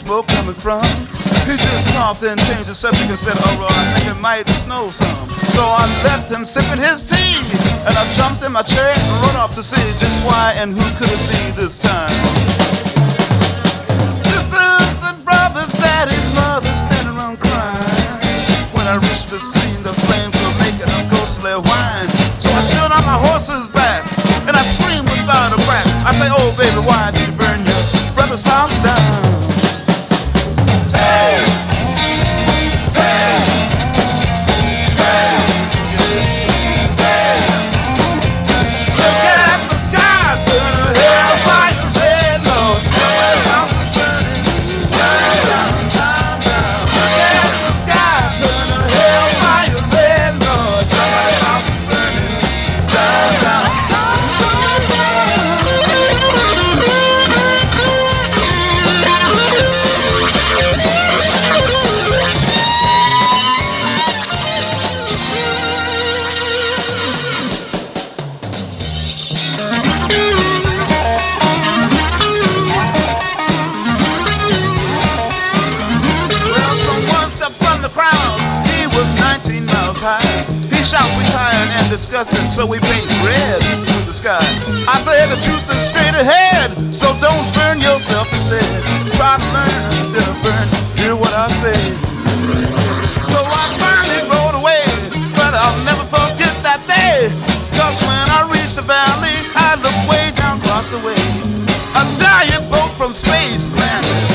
smoke coming from? He just coughed and changed the subject and said, oh, I think it might snow some. So I left him sipping his tea, and I jumped in my chair and rode off to see just why and who could it be this time. Sisters and brothers, daddies, mothers standing around crying. When I reached the scene, the flames were making a ghostly whine. So I stood on my horse's back, and I screamed without a crack. I say, oh baby, why did you burn your brother's house down? Hey! Hey! Hey! Hey! Look at the sky, turn the hellfire red, Lord. Somebody's house is burning down, down, down, down. Look at the sky, turn the hellfire red, Lord. Somebody's house is burning down, down, down, down, Well, someone stepped from the crowd. He was 19 miles high. He shot retired and disgusted, so we paint red to the sky. I said the truth is straight ahead, so don't burn yourself instead. Try to learn instead of burn. Hear what I say. So I finally rode away, but I'll never forget that day. 'Cause when I reached the valley, I looked way down across the way. A giant boat from space landed